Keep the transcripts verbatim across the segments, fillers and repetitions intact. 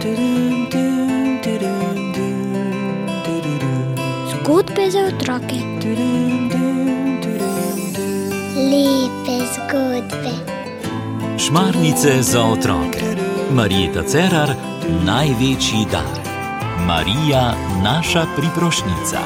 Zgodbe za otroke. Lepe zgodbe. Šmarnice za otroke. Marjeta Cerar, največji dar. Marija, naša priprošnjica.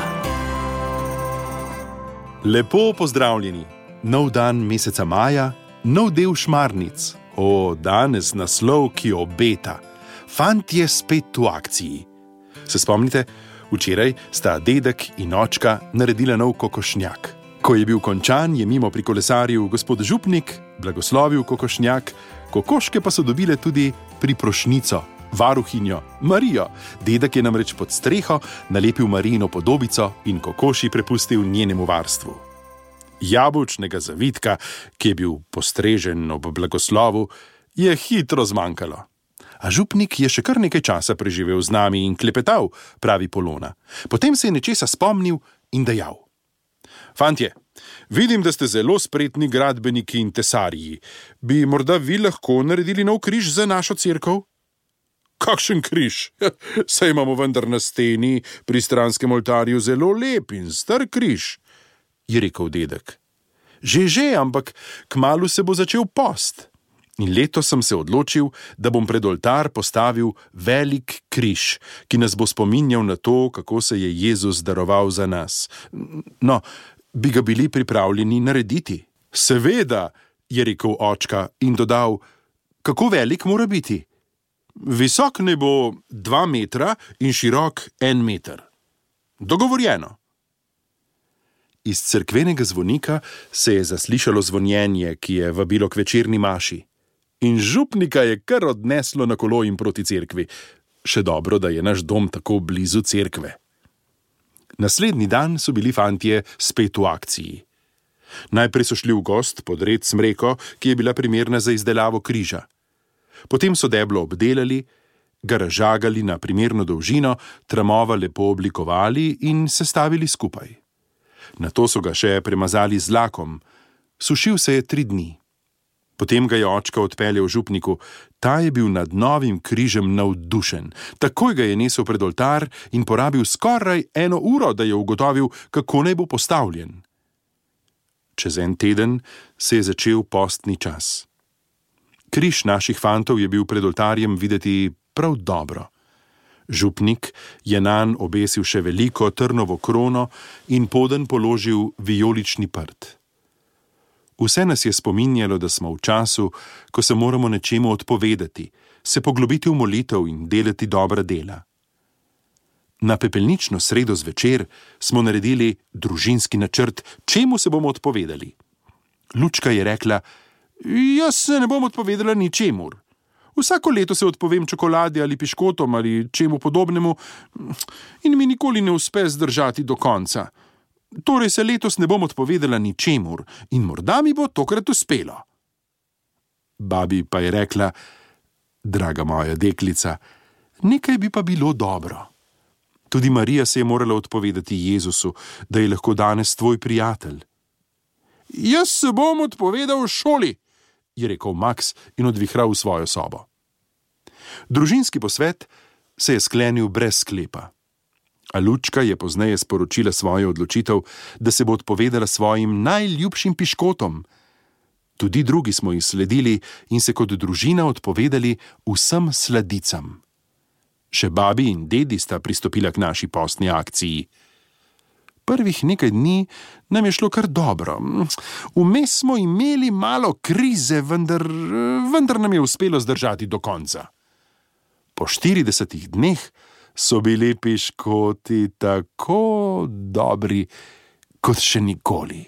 Lepo pozdravljeni. Nov dan meseca maja, nov del šmarnic. O, danes naslov, ki obeta. Fantje spet v akciji. Se spomnite? Včeraj sta dedek in očka naredila nov kokošnjak. Ko je bil končan, je mimo prikolesaril gospod župnik, blagoslovil kokošnjak, kokoške pa so dobile tudi priprošnico, varuhinjo, Marijo. Dedek je namreč pod streho nalepil Marijino podobico in kokoši prepustil njenemu varstvu. Jabolčnega zavitka, ki je bil postrežen ob blagoslovu, je hitro zmanjkalo. A župnik je še kar nekaj časa preživel z nami in klepetal, pravi Polona. Potem se je nečesa spomnil in dejal: Fantje, vidim, da ste zelo spretni gradbeniki in tesarji. Bi morda vi lahko naredili nov križ za našo cerkev? Kakšen križ? Saj imamo vendar na steni pri stranskem oltarju zelo lep in star križ, je rekel dedek. Že, že, ampak kmalu se bo začel post. In letos sem se odločil, da bom pred oltar postavil velik križ, ki nas bo spominjal na to, kako se je Jezus daroval za nas. No, bi ga bili pripravljeni narediti? Seveda, je rekel očka in dodal: kako velik mora biti? Visok naj bo dva metra in širok en meter. Dogovorjeno. Iz cerkvenega zvonika se je zaslišalo zvonjenje, ki je vabilo k večerni maši. In župnika je kar odneslo na kolo in proti cerkvi. Še dobro, da je naš dom tako blizu cerkve. Naslednji dan so bili fantje spet v akciji. Najprej so šli v gozd pod red smreko, ki je bila primerna za izdelavo križa. Potem so deblo obdelali, ga razžagali na primerno dolžino, tramova lepo oblikovali in sestavili skupaj. Nato so ga še premazali z lakom. Sušil se je tri dni. Potem ga je očka odpeljal župniku. Ta je bil nad novim križem navdušen. Takoj ga je nesel pred oltar in porabil skoraj eno uro, da je ugotovil, kako naj bo postavljen. Čez en teden se je začel postni čas. Križ naših fantov je bil pred oltarjem videti prav dobro. Župnik je nanj obesil še veliko trnovo krono in poden položil vijolični prt. Vse nas je spominjalo, da smo v času, ko se moramo nečemu odpovedati, se poglobiti v molitev in delati dobra dela. Na pepelnično sredo zvečer smo naredili družinski načrt, čemu se bomo odpovedali. Lučka je rekla: jaz se ne bom odpovedala ničemur. Vsako leto se odpovem čokoladi ali piškotom ali čemu podobnemu in mi nikoli ne uspe zdržati do konca. Torej se letos ne bom odpovedala ničemur in morda mi bo tokrat uspelo. Babi pa je rekla: draga moja deklica, nekaj bi pa bilo dobro. Tudi Marija se je morala odpovedati Jezusu, da je lahko danes tvoj prijatelj. Jaz se bom odpovedal šoli, je rekel Max in odvihral v svojo sobo. Družinski posvet se je sklenil brez sklepa. A Lučka je pozneje sporočila svojo odločitev, da se bo odpovedala svojim najljubšim piškotom. Tudi drugi smo jih sledili in se kot družina odpovedali vsem sladicam. Še babi in dedi sta pristopila k naši postni akciji. Prvih nekaj dni nam je šlo kar dobro. Vmes smo imeli malo krize, vendar, vendar nam je uspelo zdržati do konca. Po štiridesetih dneh so bili piškoti tako dobri, kot še nikoli.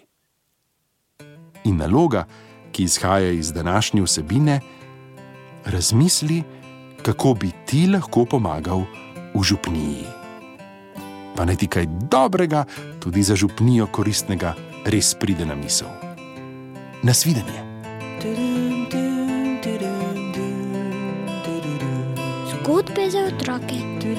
In naloga, ki izhaja iz današnje vsebine, razmisli, kako bi ti lahko pomagal v župniji. Pa naj ti kaj dobrega, tudi za župnijo koristnega, res pride na misel. Nasvidenje. Zgodbe za otroke.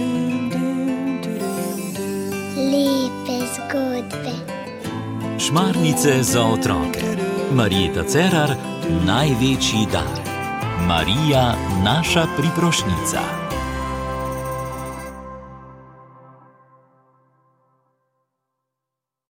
Lepe zgodbe. Šmarnice za otroke. Marjeta Cerar, največji dar. Marija, naša priprošnjica.